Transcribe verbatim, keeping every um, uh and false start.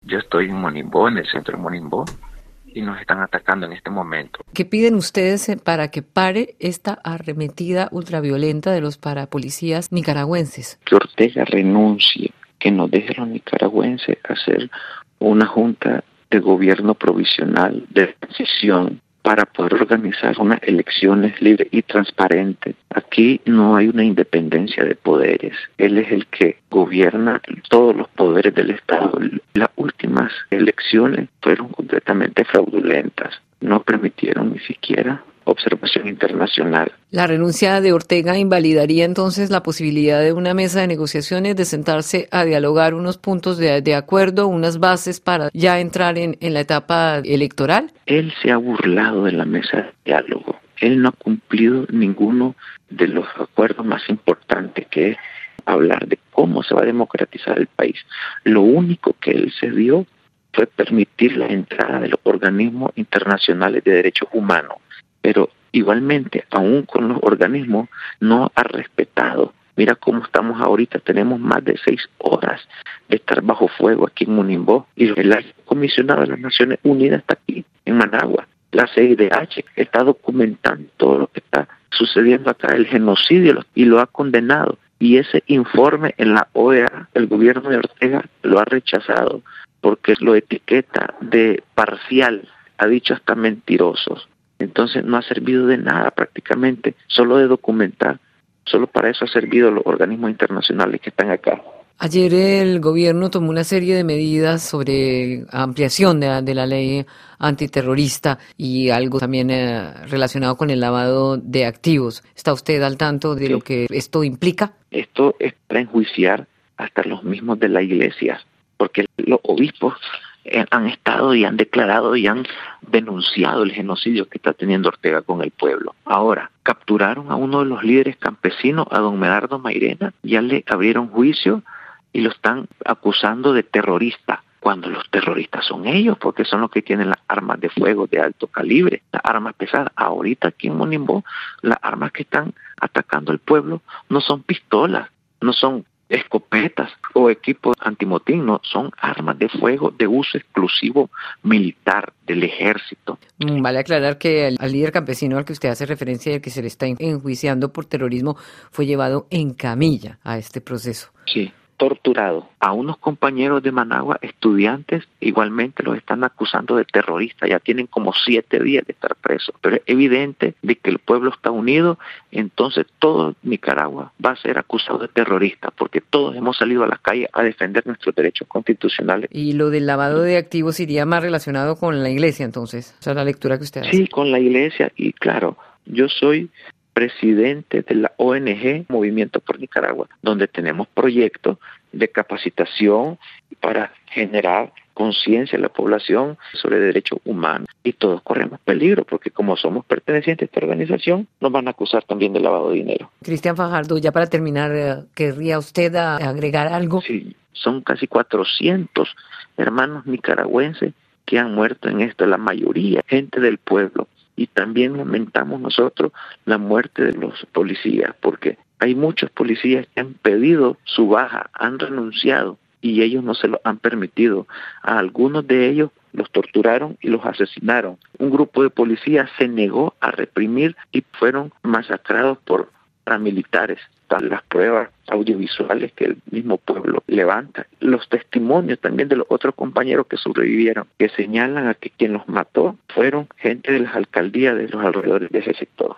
Yo estoy en Monimbó, en el centro de Monimbó, y nos están atacando en este momento. ¿Qué piden ustedes para que pare esta arremetida ultraviolenta de los parapolicías nicaragüenses? Que Ortega renuncie, que nos deje a los nicaragüenses hacer una junta de gobierno provisional de transición para poder organizar unas elecciones libres y transparentes. Aquí no hay una independencia de poderes. Él es el que gobierna todos los poderes del Estado. Las últimas elecciones fueron completamente fraudulentas. No permitieron ni siquiera observación internacional. La renuncia de Ortega invalidaría entonces la posibilidad de una mesa de negociaciones, de sentarse a dialogar unos puntos de, de acuerdo, unas bases para ya entrar en, en la etapa electoral. Él se ha burlado de la mesa de diálogo. Él no ha cumplido ninguno de los acuerdos más importantes, que es hablar de cómo se va a democratizar el país. Lo único que él se dio fue permitir la entrada de los organismos internacionales de derechos humanos. Pero igualmente, aún con los organismos, no ha respetado. Mira cómo estamos ahorita, tenemos más de seis horas de estar bajo fuego aquí en Monimbó, y el alto comisionado de las Naciones Unidas está aquí, en Managua. La C I D H está documentando todo lo que está sucediendo acá, el genocidio, y lo ha condenado. Y ese informe en la O E A, el gobierno de Ortega lo ha rechazado, porque lo etiqueta de parcial, ha dicho hasta mentirosos. Entonces no ha servido de nada prácticamente, solo de documentar. Solo para eso ha servido los organismos internacionales que están acá. Ayer el gobierno tomó una serie de medidas sobre ampliación de, de la ley antiterrorista y algo también eh, relacionado con el lavado de activos. ¿Está usted al tanto de sí. lo que esto implica? Esto es para enjuiciar hasta los mismos de la iglesia, porque los obispos han estado y han declarado y han denunciado el genocidio que está teniendo Ortega con el pueblo. Ahora, capturaron a uno de los líderes campesinos, a don Medardo Mairena, ya le abrieron juicio y lo están acusando de terrorista, cuando los terroristas son ellos, porque son los que tienen las armas de fuego de alto calibre, las armas pesadas. Ahorita aquí en Monimbó, las armas que están atacando al pueblo no son pistolas, no son escopetas o equipos antimotín, no, son armas de fuego de uso exclusivo militar del ejército. Vale aclarar que el, al líder campesino al que usted hace referencia y al que se le está enjuiciando por terrorismo fue llevado en camilla a este proceso. Sí, torturado. A unos compañeros de Managua, estudiantes, igualmente los están acusando de terroristas. Ya tienen como siete días de estar presos. Pero es evidente de que el pueblo está unido, entonces todo Nicaragua va a ser acusado de terrorista, porque todos hemos salido a la calle a defender nuestros derechos constitucionales. Y lo del lavado de activos iría más relacionado con la iglesia, entonces. O sea, la lectura que usted hace. Sí, con la iglesia. Y claro, yo soy presidente de la O N G Movimiento por Nicaragua, donde tenemos proyectos de capacitación para generar conciencia en la población sobre derechos humanos. Y todos corremos peligro, porque como somos pertenecientes a esta organización, nos van a acusar también de lavado de dinero. Cristian Fajardo, ya para terminar, ¿querría usted agregar algo? Sí, son casi cuatrocientos hermanos nicaragüenses que han muerto en esto, la mayoría, gente del pueblo. Y también lamentamos nosotros la muerte de los policías, porque hay muchos policías que han pedido su baja, han renunciado y ellos no se lo han permitido. A algunos de ellos los torturaron y los asesinaron. Un grupo de policías se negó a reprimir y fueron masacrados por paramilitares. Están las pruebas audiovisuales que el mismo pueblo levanta, los testimonios también de los otros compañeros que sobrevivieron, que señalan a que quien los mató fueron gente de las alcaldías de los alrededores de ese sector.